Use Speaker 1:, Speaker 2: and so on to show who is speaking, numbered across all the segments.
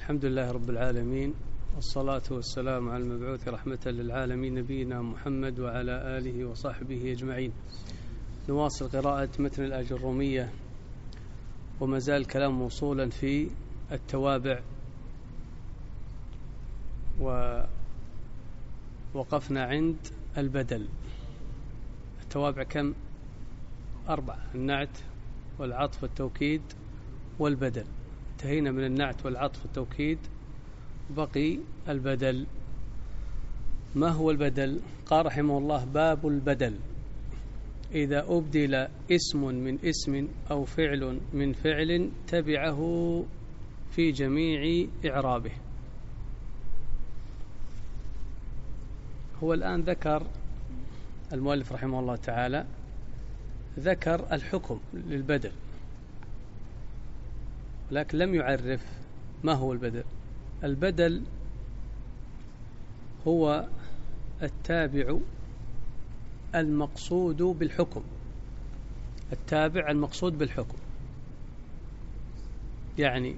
Speaker 1: الحمد لله رب العالمين، والصلاة والسلام على المبعوث رحمة للعالمين نبينا محمد وعلى آله وصحبه أجمعين. نواصل قراءة متن الآجرومية، وما زال الكلام موصولا في التوابع، ووقفنا عند البدل. التوابع كم؟ 4: النعت والعطف والتوكيد والبدل. انتهينا من النعت والعطف والتوكيد، بقي البدل. ما هو البدل؟ قال رحمه الله: باب البدل: إذا أبدل اسم من اسم أو فعل من فعل تبعه في جميع إعرابه. هو الآن ذكر المؤلف رحمه الله تعالى ذكر الحكم للبدل، لكن لم يعرف ما هو البدل. البدل هو التابع المقصود بالحكم، التابع المقصود بالحكم. يعني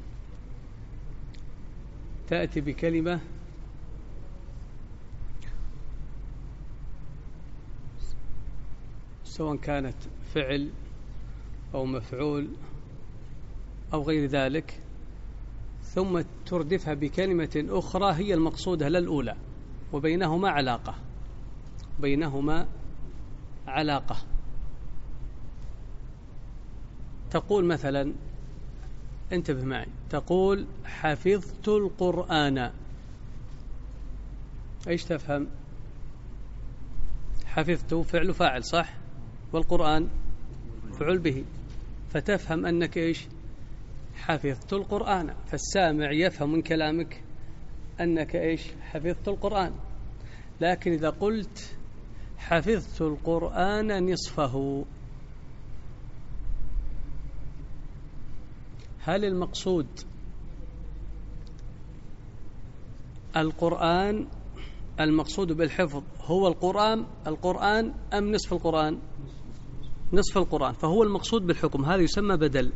Speaker 1: تأتي بكلمة سواء كانت فعل أو مفعول أو غير ذلك، ثم تردفها بكلمة أخرى هي المقصودة للأولى، وبينهما علاقة. تقول مثلا، انتبه معي، تقول: حفظت القرآن. ايش تفهم؟ حفظت فعل فاعل، صح؟ والقرآن فعل به، فتفهم أنك ايش؟ حفظت القرآن. فالسامع يفهم من كلامك أنك ايش؟ حفظت القرآن. لكن إذا قلت حفظت القرآن نصفه، هل المقصود القرآن، المقصود بالحفظ هو القرآن أم نصف القرآن؟ نصف القرآن، فهو المقصود بالحكم. هذا يسمى بدل.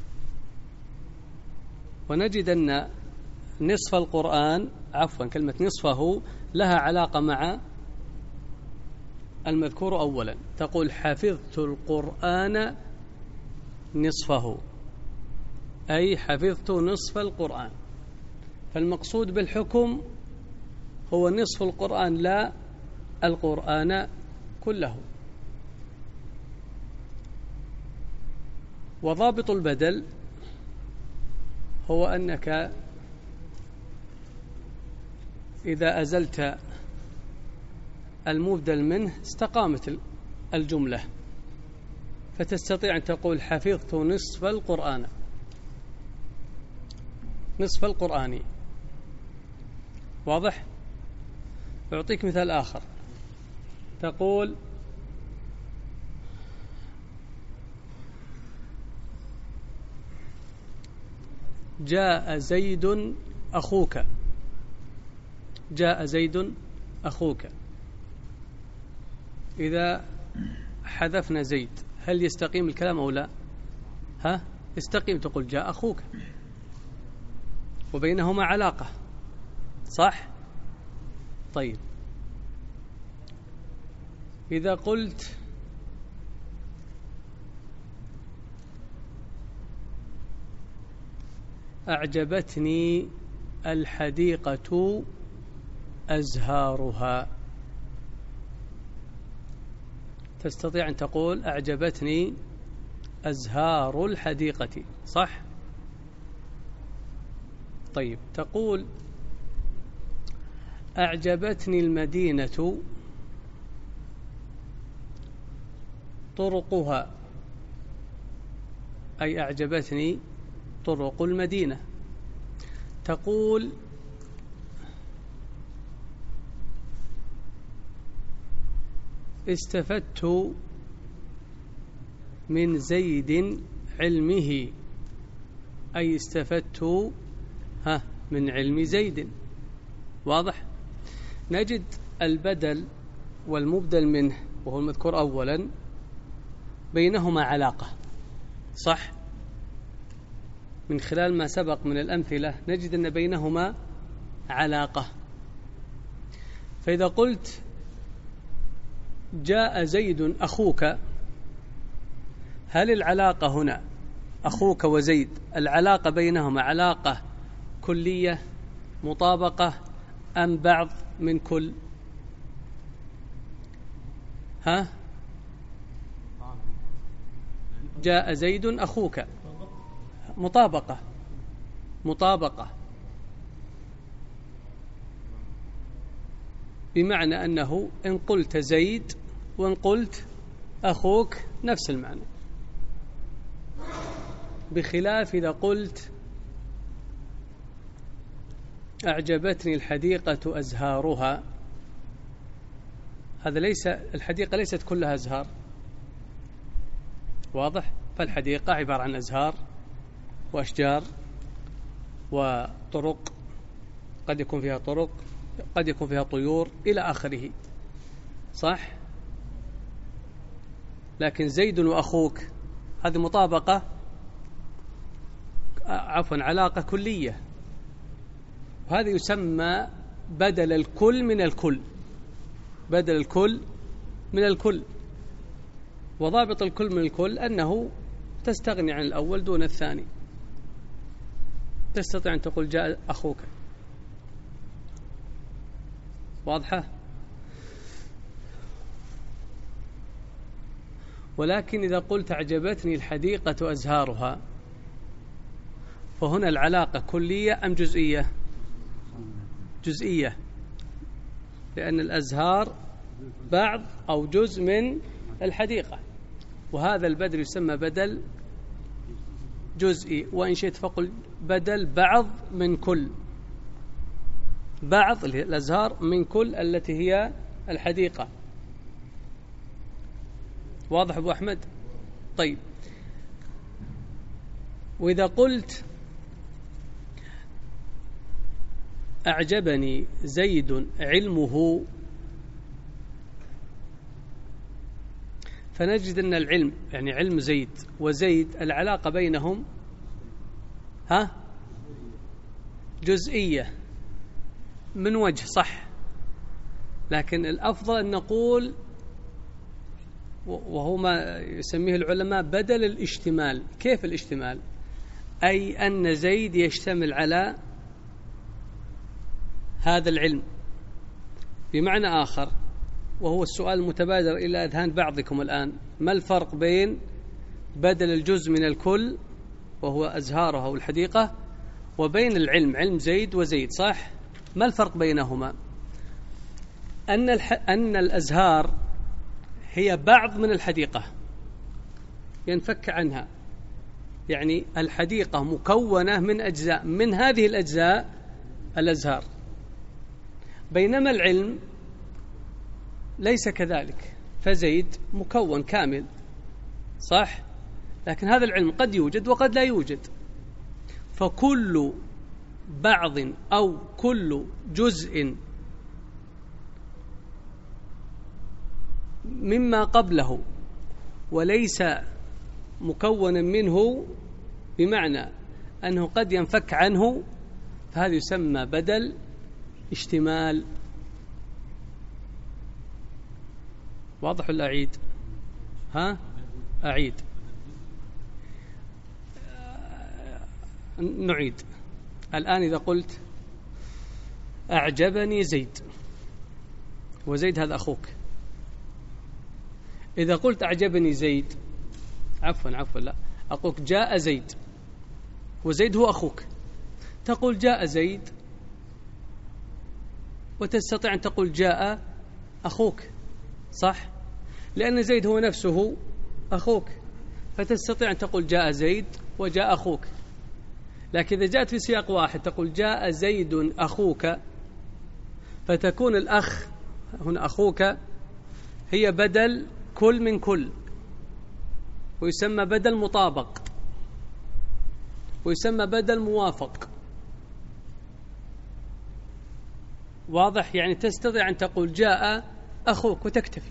Speaker 1: ونجد أن نصف القرآن، كلمة نصفه لها علاقة مع المذكور أولا. تقول: حفظت القرآن نصفه، أي حفظت نصف القرآن. فالمقصود بالحكم هو نصف القرآن، لا القرآن كله. وضابط البدل هو أنك إذا أزلت المبدل منه استقامت الجملة، فتستطيع أن تقول: حفظت نصف القرآن، نصف القرآن. واضح؟ أعطيك مثال آخر. تقول: جاء زيد أخوك. جاء زيد أخوك. إذا حذفنا زيد هل يستقيم الكلام أو لا؟ يستقيم. تقول: جاء أخوك، وبينهما علاقة، صح؟ طيب، إذا قلت أعجبتني الحديقة أزهارها، تستطيع أن تقول: أعجبتني أزهار الحديقة، صح؟ طيب، تقول: أعجبتني المدينة طرقها، أي أعجبتني طرق المدينة. تقول: استفدت من زيد علمه، أي استفدت من علم زيد. واضح؟ نجد البدل والمبدل منه، وهو المذكور أولا، بينهما علاقة، صح؟ من خلال ما سبق من الأمثلة نجد أن بينهما علاقة. فإذا قلت جاء زيد أخوك، هل العلاقة هنا أخوك وزيد العلاقة بينهما علاقة كلية مطابقة أم بعض من كل؟ ها؟ جاء زيد أخوك، مطابقة بمعنى أنه إن قلت زيد وإن قلت أخوك نفس المعنى، بخلاف إذا قلت أعجبتني الحديقة أزهارها، هذا الحديقة ليست كلها أزهار، واضح؟ فالحديقة عبارة عن أزهار وأشجار وطرق، قد يكون فيها طرق، قد يكون فيها طيور إلى آخره، صح؟ لكن زيد وأخوك هذه مطابقة، علاقة كلية، وهذا يسمى بدل الكل من الكل. وضابط الكل من الكل أنه تستغني عن الأول دون الثاني، تستطيع أن تقول جاء أخوك، واضحة؟ ولكن إذا قلت أعجبتني الحديقة أزهارها، فهنا العلاقة كلية أم جزئية، لأن الأزهار بعض أو جزء من الحديقة، وهذا البدل يسمى بدل جزئي، وإن شئت فقل بدل بعض من كل، بعض الأزهار من كل التي هي الحديقة. واضح أبو أحمد؟ طيب، وإذا قلت أعجبني زيد علمه، فنجد أن العلم يعني علم زيد وزيد العلاقة بينهم جزئية من وجه، صح؟ لكن الأفضل أن نقول، وهو ما يسميه العلماء بدل الاشتمال. كيف الاشتمال؟ أي أن زيد يشتمل على هذا العلم. بمعنى آخر، وهو السؤال المتبادر إلى أذهان بعضكم الآن، ما الفرق بين بدل الجزء من الكل وهو أزهارها والحديقة وبين العلم، علم زيد وزيد، صح؟ ما الفرق بينهما؟ أن الأزهار هي بعض من الحديقة ينفك عنها، يعني الحديقة مكونة من أجزاء، من هذه الأجزاء الأزهار، بينما العلم ليس كذلك، فزيد مكون كامل، صح؟ لكن هذا العلم قد يوجد وقد لا يوجد، فكل بعض أو كل جزء مما قبله وليس مكونا منه، بمعنى أنه قد ينفك عنه، فهذا يسمى بدل اشتمال. واضح ولا أعيد؟ أعيد. نعيد الآن. إذا قلت أعجبني زيد، وزيد هذا أخوك، إذا قلت أعجبني زيد، عفوا لا، أقول جاء زيد، وزيد هو أخوك، تقول جاء زيد، وتستطيع أن تقول جاء أخوك، صح؟ لأن زيد هو نفسه أخوك، فتستطيع أن تقول جاء زيد وجاء أخوك. لكن إذا جاءت في سياق واحد تقول جاء زيد أخوك، فتكون الأخ هنا أخوك هي بدل كل من كل، ويسمى بدل مطابق، ويسمى بدل موافق. واضح؟ يعني تستطيع أن تقول جاء أخوك وتكتفي.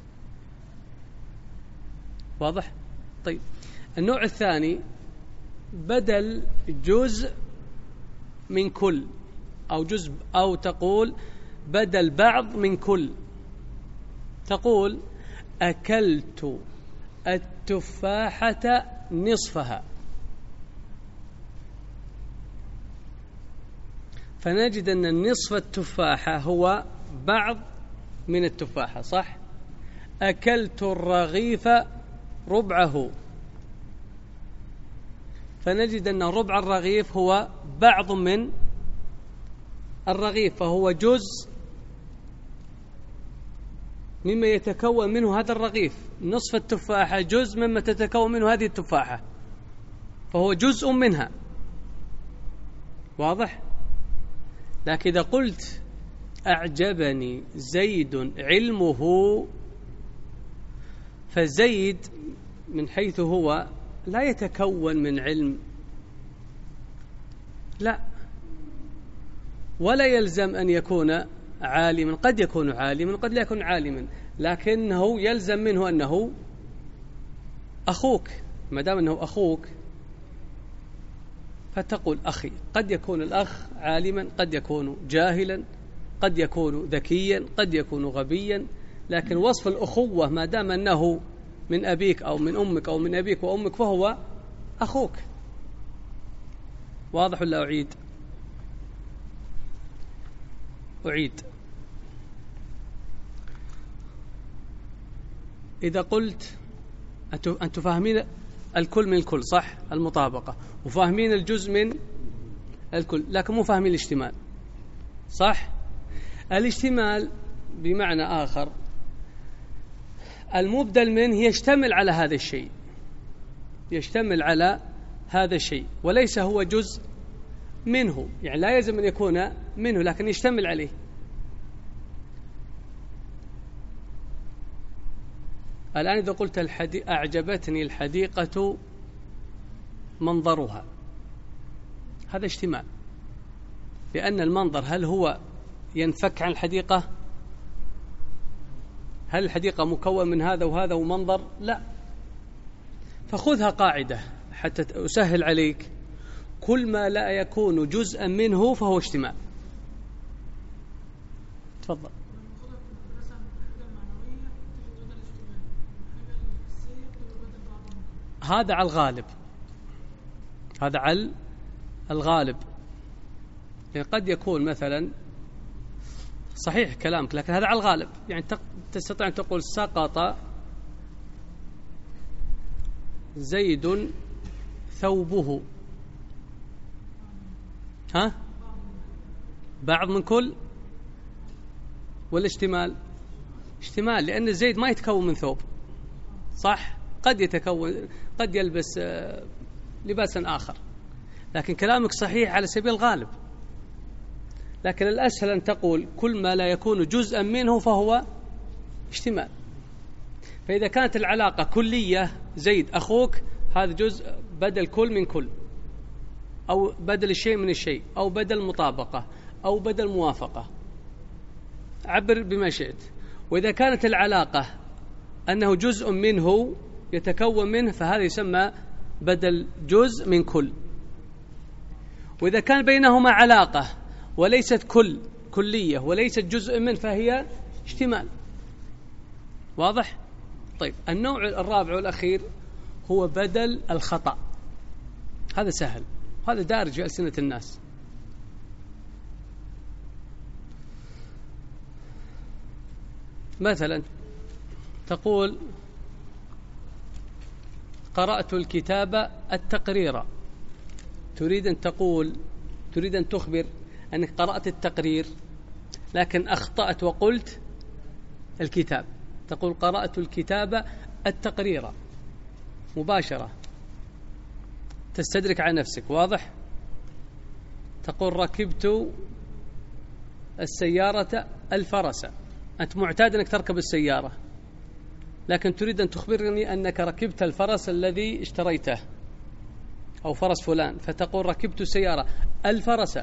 Speaker 1: واضح؟ طيب، النوع الثاني بدل جزء من كل، أو جزء، أو تقول بدل بعض من كل. تقول أكلت التفاحة نصفها، فنجد أن النصف التفاحة هو بعض من التفاحة، صح؟ أكلت الرغيف ربعه، فنجد أن ربع الرغيف هو بعض من الرغيف، فهو جزء مما يتكون منه هذا الرغيف. نصف التفاحة جزء مما تتكون منه هذه التفاحة، فهو جزء منها. واضح؟ لكن إذا قلت أعجبني زيد علمه، فزيد من حيث هو لا يتكون من علم، لا، ولا يلزم أن يكون عالما. قد يكون عالما، قد لا يكون عالما، لكنه يلزم منه أنه أخوك. ما دام أنه أخوك فتقول أخي. قد يكون الأخ عالما، قد يكون جاهلا، قد يكون ذكيا، قد يكون غبيا، لكن وصف الأخوة ما دام أنه من أبيك أو من أمك أو من أبيك وأمك فهو أخوك. واضح ولا أعيد؟ أعيد. إذا قلت أنتم فاهمين الكل من الكل، صح؟ المطابقة، وفاهمين الجزء من الكل، لكن مو فاهمين الاشتمال، صح؟ الاشتمال بمعنى آخر المبدل منه يشتمل على هذا الشيء، يشتمل على هذا الشيء وليس هو جزء منه، يعني لا يلزم أن يكون منه لكن يشتمل عليه. الآن إذا قلت أعجبتني الحديقة منظرها، هذا اشتمال، لأن المنظر هل هو ينفك عن الحديقة؟ هل الحديقة مكون من هذا وهذا ومنظر؟ لا. فخذها قاعدة حتى أسهل عليك، كل ما لا يكون جزءا منه فهو اشتمال. تفضل. هذا على الغالب، هذا على الغالب، يعني قد يكون مثلا صحيح كلامك، لكن هذا على الغالب. يعني تستطيع أن تقول سقط زيد ثوبه، ها؟ بعض من كل ولا اشتمال؟ اشتمال، لأن زيد ما يتكون من ثوب، صح؟ قد يتكون، قد يلبس لباسا آخر، لكن كلامك صحيح على سبيل الغالب. لكن الأسهل أن تقول كل ما لا يكون جزءا منه فهو اشتمال. فإذا كانت العلاقة كلية، زيد أخوك، هذا جزء بدل كل من كل، أو بدل الشيء من الشيء، أو بدل مطابقة، أو بدل موافقة، عبر بما شئت. وإذا كانت العلاقة أنه جزء منه يتكون منه، فهذا يسمى بدل جزء من كل. وإذا كان بينهما علاقة وليست كلية وليست جزء منه فهي اشتمال. واضح؟ طيب، النوع الرابع والأخير هو بدل الخطأ. هذا سهل، هذا دارج في ألسنة الناس. مثلا تقول قرأت الكتاب التقرير، تريد أن تخبر أنك قرأت التقرير لكن أخطأت وقلت الكتاب. تقول قرأت الكتاب التقرير مباشرة، تستدرك على نفسك. واضح؟ تقول ركبت السيارة الفرس، أنت معتاد أنك تركب السيارة لكن تريد أن تخبرني أنك ركبت الفرس الذي اشتريته أو فرس فلان، فتقول ركبت سيارة الفرس،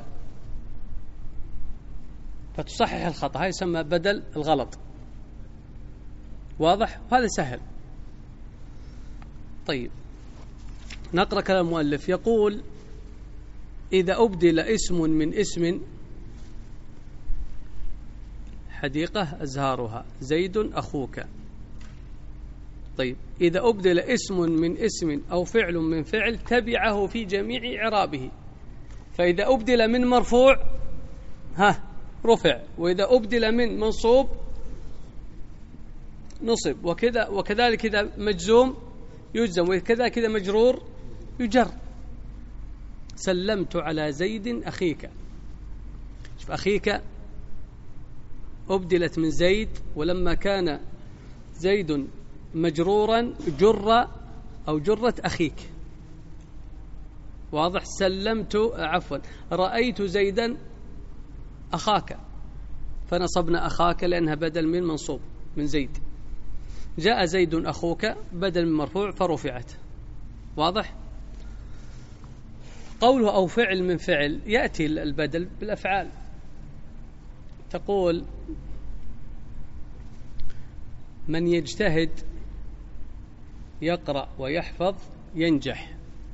Speaker 1: فتصحح الخطأ. هذا يسمى بدل الغلط. واضح؟ هذا سهل. طيب، نقرأ كلام المؤلف. يقول: إذا أبدل اسم من اسم، حديقة أزهارها، زيد أخوك. طيب، إذا أبدل اسم من اسم أو فعل من فعل تبعه في جميع إعرابه. فإذا أبدل من مرفوع رفع، وإذا أبدل من منصوب نصب، وكذلك إذا مجزوم يجزم، وكذلك إذا مجرور يجر. سلمت على زيد أخيك. شوف، أخيك أبدلت من زيد، ولما كان زيد مجرورا جرت أخيك. واضح؟ رأيت زيدا أخاك، فنصبنا أخاك لأنها بدل من منصوب من زيد. جاء زيد أخوك بدل من مرفوع فرفعت. واضح؟ قوله أو فعل من فعل، يأتي البدل بالأفعال. تقول: من يجتهد يقرأ ويحفظ ينجح.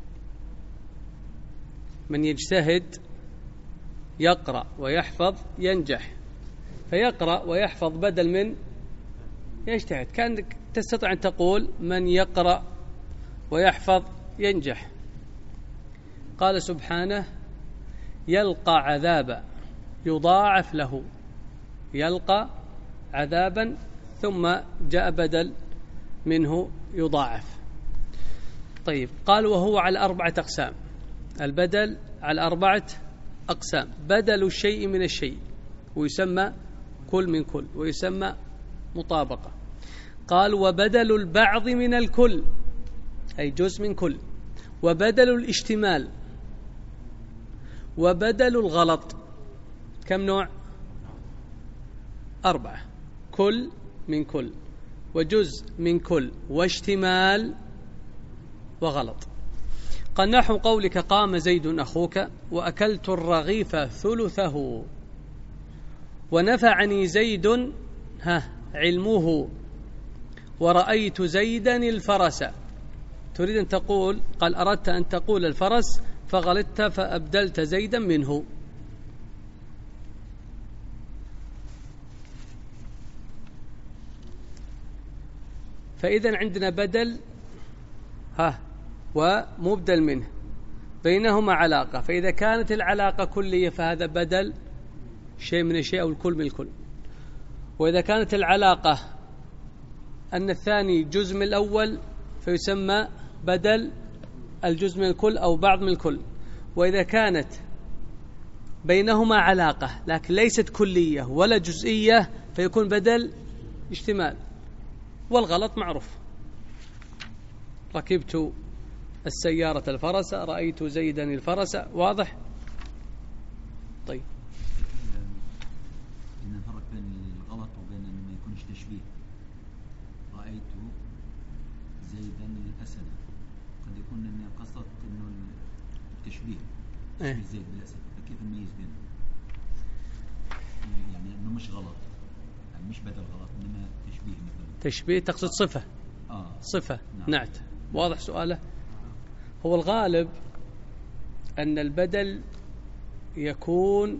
Speaker 1: من يجتهد يقرأ ويحفظ ينجح. فيقرأ ويحفظ بدل من يجتهد. كأنك تستطيع أن تقول: من يقرأ ويحفظ ينجح. قال سبحانه: يلقى عذابا يضاعف له. يلقى عذابا، ثم جاء بدل منه يضاعف. طيب، قال: وهو على 4 أقسام. البدل على 4 أقسام: بدل الشيء من الشيء، ويسمى كل من كل، ويسمى مطابقة. قال: وبدل البعض من الكل، أي جزء من كل، وبدل الاشتمال، وبدل الغلط. كم نوع؟ 4: كل من كل، وجزء من كل، واشتمال، وغلط. قال: نحو قولك: قام زيد أخوك، وأكلت الرغيف ثلثه، ونفعني زيد علمه، ورأيت زيدا الفرس. تريد أن تقول، قال: أردت أن تقول الفرس فغلطت فأبدلت زيدا منه. فإذا عندنا بدل ومبدل منه، بينهما علاقة. فإذا كانت العلاقة كلية فهذا بدل شيء من الشيء أو الكل من الكل. وإذا كانت العلاقة أن الثاني جزء من الأول فيسمى بدل الجزء من الكل أو بعض من الكل. وإذا كانت بينهما علاقة لكن ليست كلية ولا جزئية فيكون بدل اشتمال. والغلط معروف: ركبت السيارة الفرس، رأيت زيدا الفرس. واضح؟ طيب،
Speaker 2: نفرق بين الغلط وبين أن ما يكونش تشبيه. رأيت زيدا الأسد، قد يكون أن قصدت أنه التشبيه زيد بالأسد، فكيف نميز بينه؟ يعني أنه مش غلط، يعني مش بدل غلط، إنما تشبيه. مثلا
Speaker 1: تشبيه تقصد صفة. صفة. نعت. واضح سؤاله؟ هو الغالب أن البدل يكون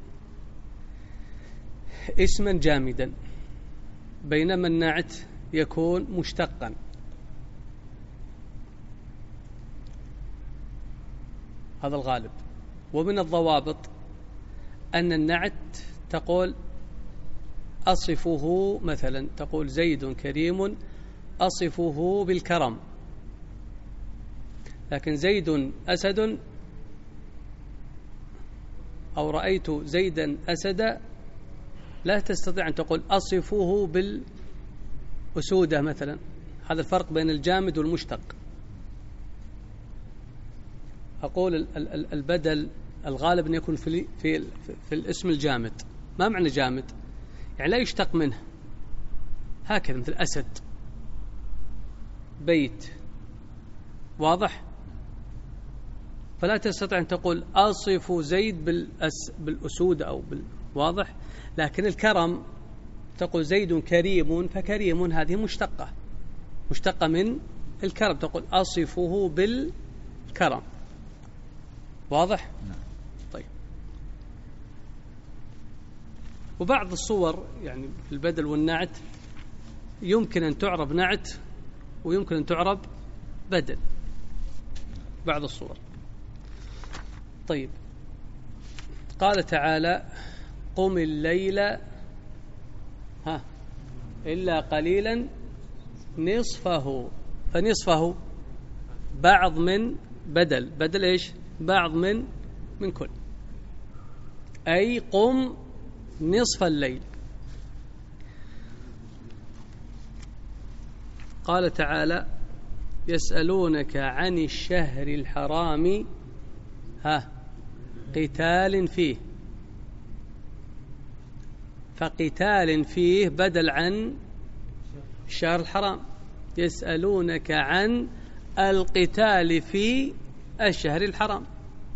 Speaker 1: اسما جامدا، بينما النعت يكون مشتقا. هذا الغالب. ومن الضوابط أن النعت تقول أصفه، مثلا تقول: زيد كريم أصفه بالكرم. لكن زيد أسد، أو رأيت زيدا أسدا، لا تستطيع أن تقول أصفه بالأسودة مثلا. هذا الفرق بين الجامد والمشتق. أقول البدل الغالب أن يكون في الاسم الجامد. ما معنى جامد؟ يعني لا يشتق منه، هكذا مثل أسد، بيت. واضح؟ فلا تستطيع أن تقول أصف زيد بالأسود أو واضح؟ لكن الكرم تقول زيد كريم، فكريم هذه مشتقة من الكرم، تقول أصفه كرم. واضح؟
Speaker 2: نعم.
Speaker 1: طيب. وبعض الصور يعني في البدل والنعت يمكن أن تعرب نعت ويمكن أن تعرب بدل، بعض الصور. طيب، قال تعالى قم الليل إلا قليلا نصفه، فنصفه بعض من بدل إيش؟ بعض من كل، أي قم نصف الليل. قال تعالى يسألونك عن الشهر الحرام قتال فيه، فقتال فيه بدل عن الشهر الحرام. يسألونك عن القتال في الشهر الحرام.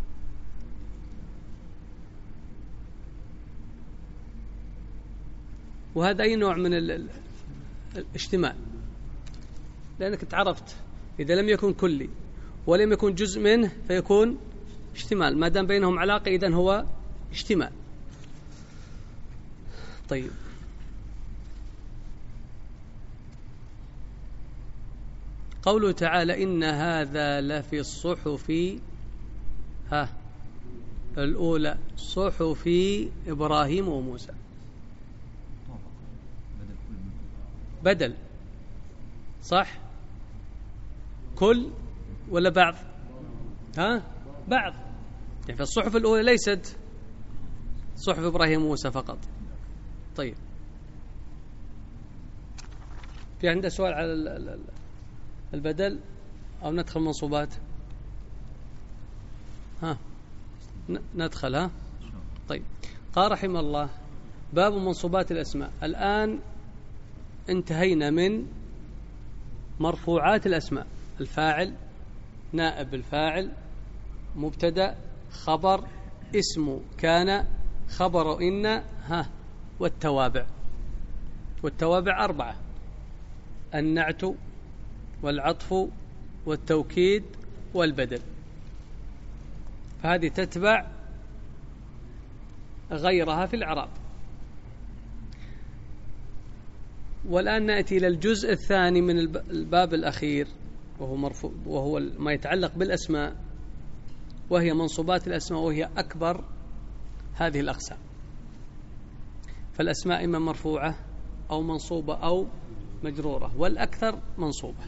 Speaker 1: وهذا أي نوع من الاشتمال، لأنك تعرفت إذا لم يكن كلي ولم يكن جزء منه فيكون اشتمال، ما دام بينهم علاقة إذن هو اشتمال. طيب، قوله تعالى إن هذا لفي الصحف الأولى، صحف إبراهيم وموسى. بدل صح؟ كل ولا بعض؟ بعض. يعني في الصحف الأولى ليست صحف إبراهيم وموسى فقط. طيب، في عنده سؤال على البدل أو ندخل منصوبات؟ ندخل. طيب، قال رحمه الله باب منصوبات الأسماء. الآن انتهينا من مرفوعات الأسماء: الفاعل، نائب الفاعل، مبتدأ، خبر، اسم كان، خبر إن، والتوابع. والتوابع 4: النعت والعطف والتوكيد والبدل. فهذه تتبع غيرها في الإعراب. والآن نأتي إلى الجزء الثاني من الباب الأخير، وهو ما يتعلق بالأسماء، وهي منصوبات الأسماء، وهي أكبر هذه الأقسام. فالأسماء إما مرفوعة أو منصوبة أو مجرورة، والأكثر منصوبة.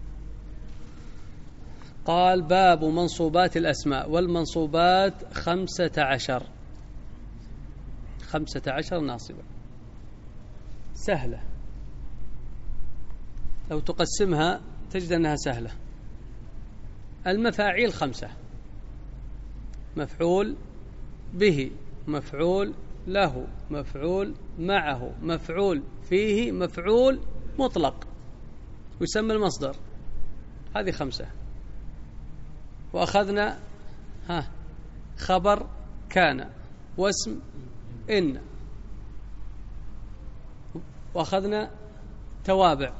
Speaker 1: قال باب منصوبات الأسماء. والمنصوبات 15 ناصبة سهلة، لو تقسمها تجد أنها سهلة. المفاعيل 5: مفعول به، مفعول له، مفعول معه، مفعول فيه، مفعول مطلق ويسمى المصدر. هذه 5. وأخذنا خبر كان، واسم إن، وأخذنا توابع.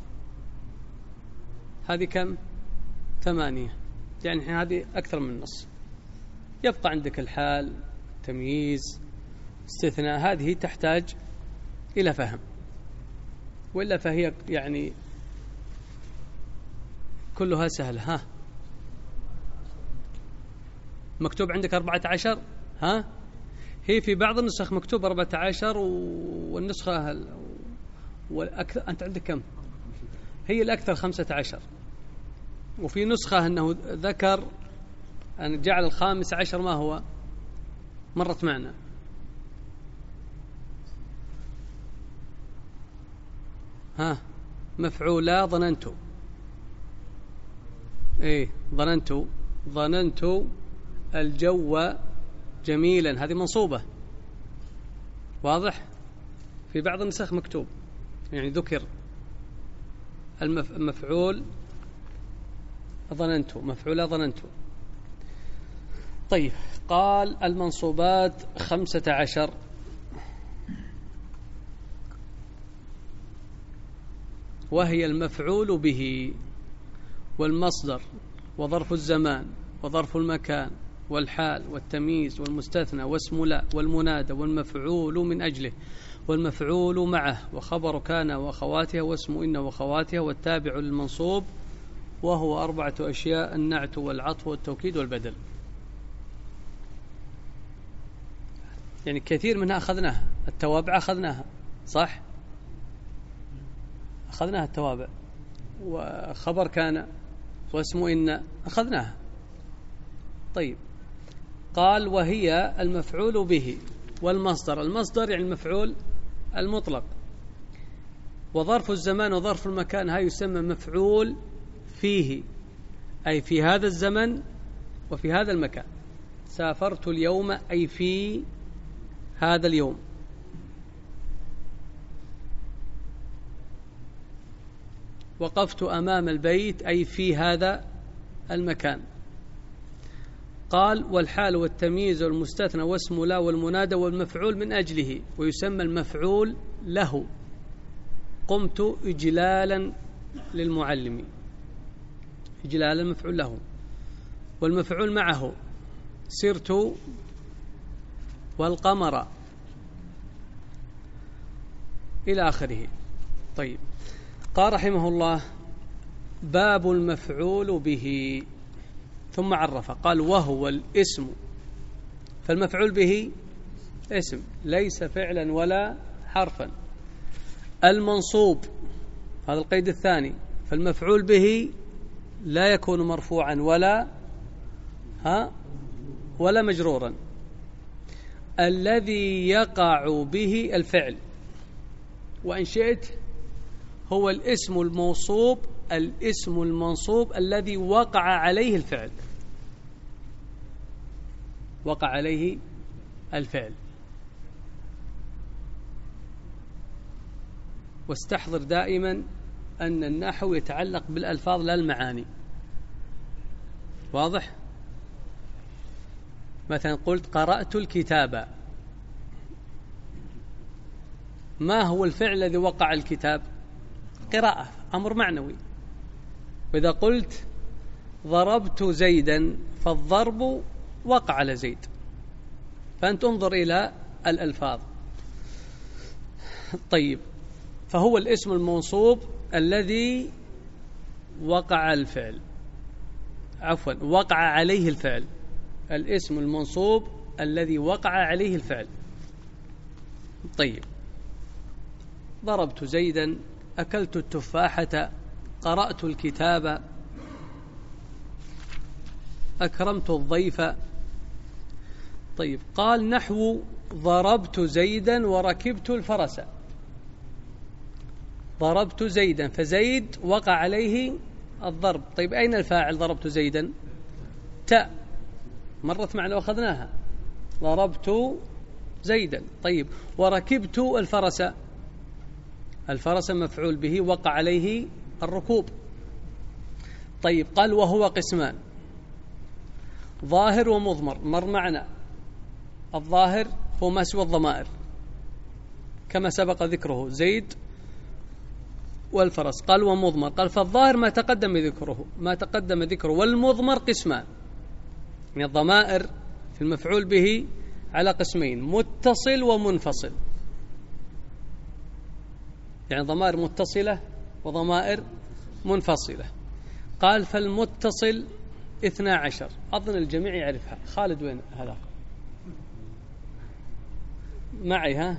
Speaker 1: هذه كم؟ 8. يعني هذه أكثر من النص. يبقى عندك الحال، تمييز، استثناء. هذه تحتاج إلى فهم، وإلا فهي يعني كلها سهلة. مكتوب عندك 14. هي في بعض النسخ مكتوب 14، والنسخة والأكثر أنت عندك كم؟ هي الأكثر 15. وفي نسخة أنه ذكر أن جعل 15 ما هو مرت معنا. مفعولا ظننت. ظننت الجو جميلا، هذه منصوبة. واضح؟ في بعض النسخ مكتوب يعني ذكر المفعول ظننت، مفعولا ظننت. طيب، قال المنصوبات 15: وهي المفعول به، والمصدر، وظرف الزمان، وظرف المكان والحال والتمييز والمستثنى واسم لا والمنادى والمفعول من أجله والمفعول معه وخبر كان وأخواتها واسم إن وأخواتها والتابع للمنصوب، وهو 4 أشياء: النعت والعطف والتوكيد والبدل. يعني كثير منها أخذناها. التوابع أخذناها، صح؟ أخذناها التوابع، وخبر كان واسم إن أخذناها. طيب، قال وهي المفعول به والمصدر. المصدر يعني المفعول المطلق. وظرف الزمان وظرف المكان هاي يسمى مفعول فيه، أي في هذا الزمن وفي هذا المكان. سافرت اليوم أي في هذا اليوم. وقفت أمام البيت أي في هذا المكان. قال والحال والتمييز والمستثنى واسم لا والمنادى والمفعول من أجله، ويسمى المفعول له. قمت إجلالا للمعلم، إجلالا مفعول له. والمفعول معه سرت والقمر إلى آخره. طيب، قال رحمه الله: باب المفعول به. ثم عرف قال: وهو الاسم. فالمفعول به اسم ليس فعلا ولا حرفا. المنصوب، هذا القيد الثاني، فالمفعول به لا يكون مرفوعا ولا مجرورا. الذي يقع به الفعل، وإن شئت هو الاسم الموصوب، الاسم المنصوب الذي وقع عليه الفعل، وقع عليه الفعل. واستحضر دائما أن النحو يتعلق بالألفاظ لا المعاني. واضح؟ مثلا قلت قرأت الكتاب، ما هو الفعل الذي وقع الكتاب؟ قراءة، أمر معنوي. وإذا قلت ضربت زيدا فالضرب وقع على زيد. فأنت انظر إلى الألفاظ. طيب، فهو الاسم المنصوب الذي وقع الفعل، عفوا وقع عليه الفعل. الاسم المنصوب الذي وقع عليه الفعل. طيب، ضربت زيدا، أكلت التفاحة، قرأت الكتاب، أكرمت الضيف. طيب، قال نحو ضربت زيدا وركبت الفرس. ضربت زيدا، فزيد وقع عليه الضرب. طيب، أين الفاعل ضربت زيدا؟ تاء، مرت معنا وأخذناها. ضربت زيدا. طيب، وركبت الفرس. الفرس مفعول به وقع عليه الركوب. طيب، قال وهو قسمان: ظاهر ومضمر. مر معنا الظاهر هو ما سوى الضمائر كما سبق ذكره، زيد والفرس. قال ومضمر، قال فالظاهر ما تقدم ذكره، والمضمر قسمان. يعني الضمائر في المفعول به على قسمين: متصل ومنفصل. يعني ضمائر متصلة وضمائر منفصلة. قال فالمتصل 12. أظن الجميع يعرفها. خالد وين هذا؟ معي؟ ها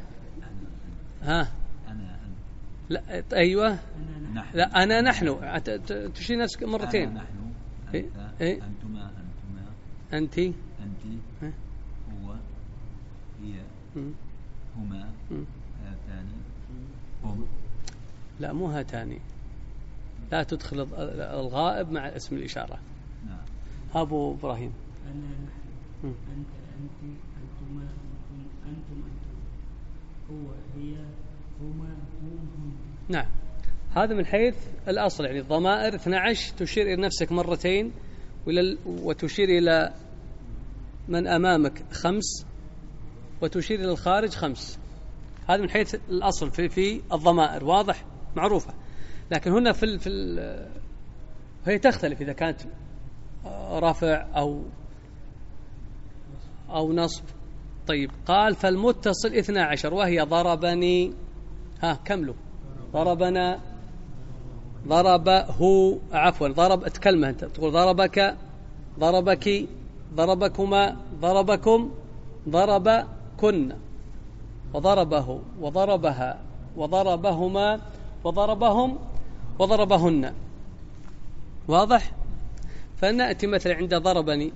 Speaker 2: أنا
Speaker 1: لا، أيوة، لا أنا نحن. تشير نفسك مرتين.
Speaker 2: نحن،
Speaker 1: إيه؟
Speaker 2: أنتما،
Speaker 1: أنت،
Speaker 2: هو، هي، هما، هاتان، هم.
Speaker 1: لا، مو هاتان. لا تدخل الغائب مع اسم الإشارة.
Speaker 2: نعم.
Speaker 1: أبو إبراهيم:
Speaker 3: أنا، نحن، أنت، أنتما، أنتم، هو، هي، هما، هم.
Speaker 1: نعم، هذا من حيث الأصل. يعني الضمائر 12 تشير إلى نفسك مرتين، وتشير إلى من أمامك 5، وتشير إلى الخارج 5. هذا من حيث الأصل في الضمائر. واضح؟ معروفة. لكن هنا هي تختلف. إذا كانت رفع أو نصب. طيب قال فالمتصل 12 وهي ضربني، كملوا، ضربنا، ضربه، عفوا ضرب، تكلمه أنت تقول ضربك، ضربك، ضربكما، ضربكم، ضربكن، وضربه وضربها وضربهما وضربهم وضربهن. واضح؟ فنأتي مثلا عند ضربني،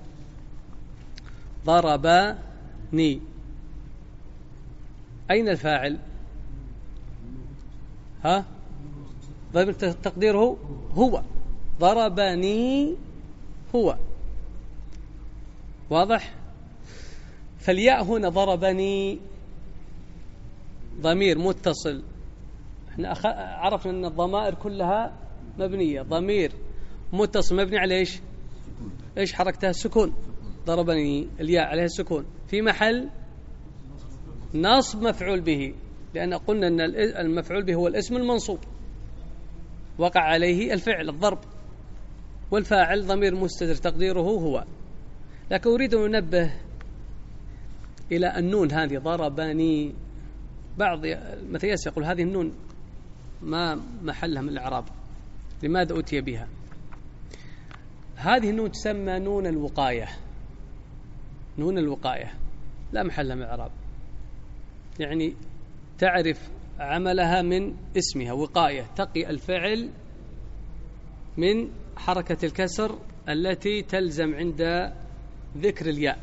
Speaker 1: ضربني، أين الفاعل؟ ضرب تقديره هو، ضربني هو. واضح؟ فالياء هنا ضربني ضمير متصل. احنا عرفنا أن الضمائر كلها مبنية، ضمير متصل مبني على ايش حركتها؟ السكون. ضربني الياء عليها السكون في محل نصب مفعول به، لأن قلنا أن المفعول به هو الاسم المنصوب وقع عليه الفعل الضرب، والفاعل ضمير مستتر تقديره هو. لكن أريد أن أنبه إلى النون هذه ضربني. بعض مثياس يقول هذه النون ما محلها من الإعراب، لماذا أتي بها؟ هذه النون تسمى نون الوقاية. نون الوقاية لا محلها من الإعراب، يعني تعرف عملها من اسمها وقاية، تقي الفعل من حركة الكسر التي تلزم عند ذكر الياء.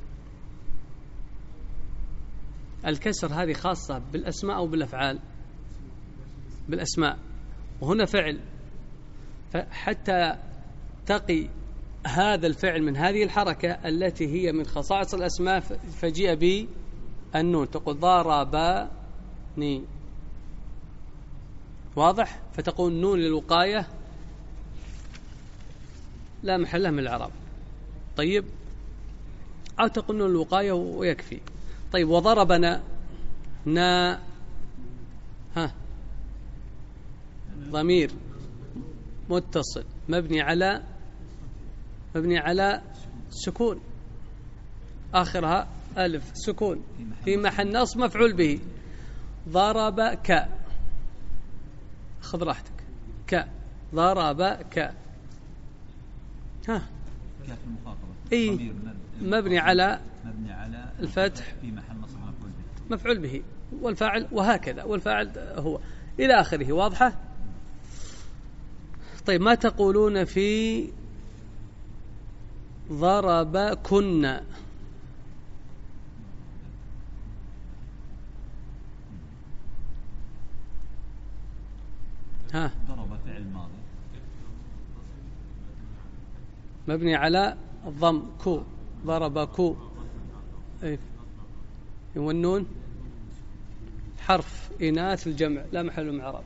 Speaker 1: الكسر هذه خاصة بالأسماء أو بالأفعال؟ بالأسماء، وهنا فعل، فحتى تقي هذا الفعل من هذه الحركة التي هي من خصائص الأسماء فجيء بالنون، تقول ضربني. واضح؟ فتقول نون للوقاية لا محل من الإعراب. طيب، أو تقول نون للوقاية ويكفي. طيب وضربنا ضمير متصل مبني على سكون، آخرها ألف سكون، في محل نصب مفعول به. ضربك، خذ راحتك، ضربك،
Speaker 2: كاف المخاطبة،
Speaker 1: مبني على الفتح
Speaker 2: في محل نصب
Speaker 1: مفعول به، والفاعل وهكذا، والفاعل هو إلى آخره. واضحة؟ طيب ما تقولون في ضربكن؟
Speaker 2: ضرب فعل ماضي
Speaker 1: مبني على الضم، كو، ضربكو، والنون حرف إناث الجمع لا محل من إعراب.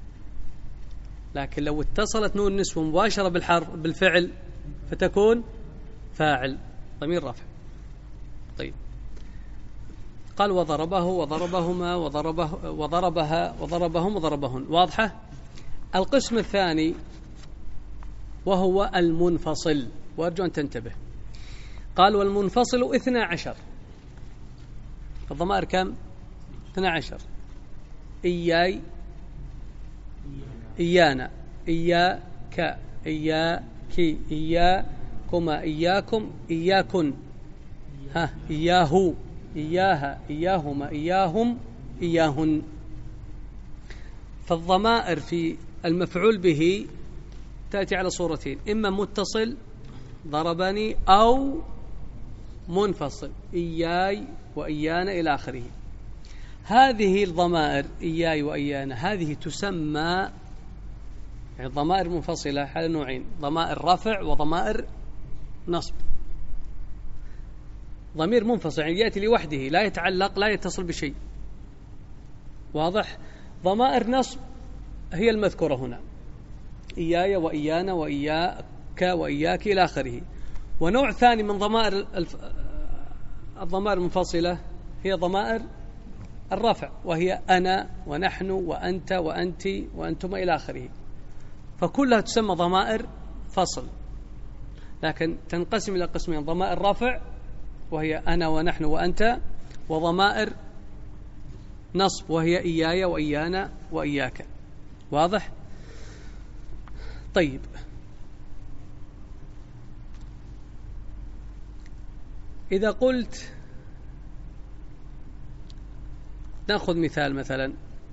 Speaker 1: لكن لو اتصلت نون النسوة مباشرة بالفعل فتكون فاعل ضمير رفع. طيب قال وضربه وضربهما وضربها وضربهم وضربهن. واضحة؟ القسم الثاني وهو المنفصل، وأرجو أن تنتبه. قال والمنفصل 12. الضمائر كم؟ 12. إياي، إيانا، إياك، إياكي، إياكما، إياكم، إياكن، إياه، إياها، إياهما، إياهم، إياهن. فالضمائر في المفعول به تأتي على صورتين، إما متصل ضربني أو منفصل إياي وإيانا إلى آخره. هذه الضمائر إياي وإيانا هذه تسمى، يعني ضمائر منفصلة على نوعين، ضمائر رفع وضمائر نصب. ضمير منفصل يعني يأتي لوحده لا يتعلق لا يتصل بشيء. واضح؟ ضمائر نصب هي المذكورة هنا، إياي وإيانا وإياك وإياك إلى آخره. ونوع ثاني من ضمائر الضمائر المنفصلة هي ضمائر الرفع، وهي أنا ونحن وأنت وأنت وأنتم إلى آخره، فكلها تسمى ضمائر فصل. لكن تنقسم إلى قسمين: ضمائر رفع وهي أنا ونحن وأنت، وضمائر نصب وهي إياي وإيانا وإياك. واضح؟ طيب، إذا قلت نأخذ مثال، مثلا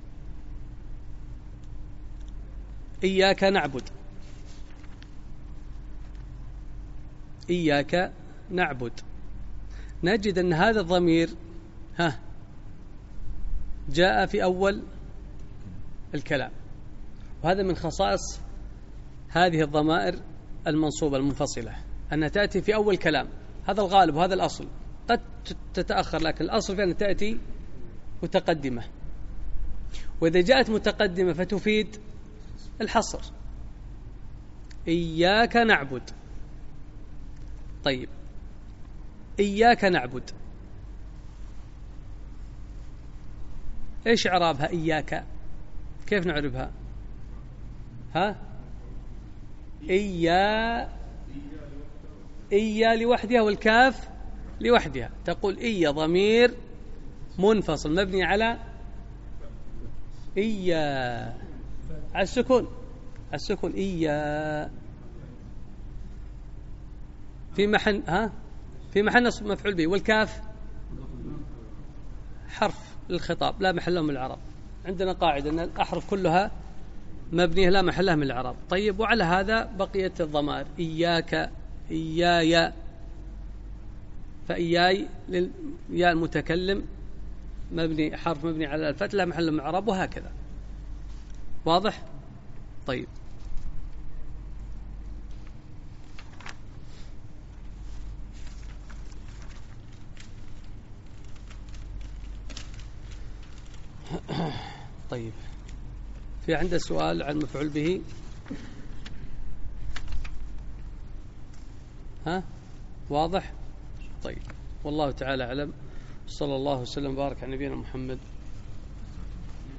Speaker 1: إياك نعبد، إياك نعبد، نجد أن هذا الضمير جاء في أول الكلام، وهذا من خصائص هذه الضمائر المنصوبة المنفصلة أنها تأتي في أول كلام. هذا الغالب وهذا الأصل، قد تتأخر لكن الأصل في أن تأتي متقدمة، وإذا جاءت متقدمة فتفيد الحصر. إياك نعبد. طيب، إياك نعبد إيش إعرابها؟ إياك كيف نعربها؟ إيا لوحدها والكاف لوحدها. تقول إيا ضمير منفصل مبني على إيا، على السكون إيا، في محل نصب مفعول به، والكاف حرف للخطاب لا محل له من الإعراب. عندنا قاعدة أن الأحرف كلها مبنية لا محل لها من الإعراب. طيب، وعلى هذا بقية الضمائر: إياك، إياي، فإياي يا المتكلم مبني، حرف مبني على الفتح لا محل من الإعراب، وهكذا. واضح؟ طيب، طيب، في عنده سؤال عن مفعول به؟ واضح؟ طيب، والله تعالى أعلم. صلى الله وسلم وبارك على نبينا محمد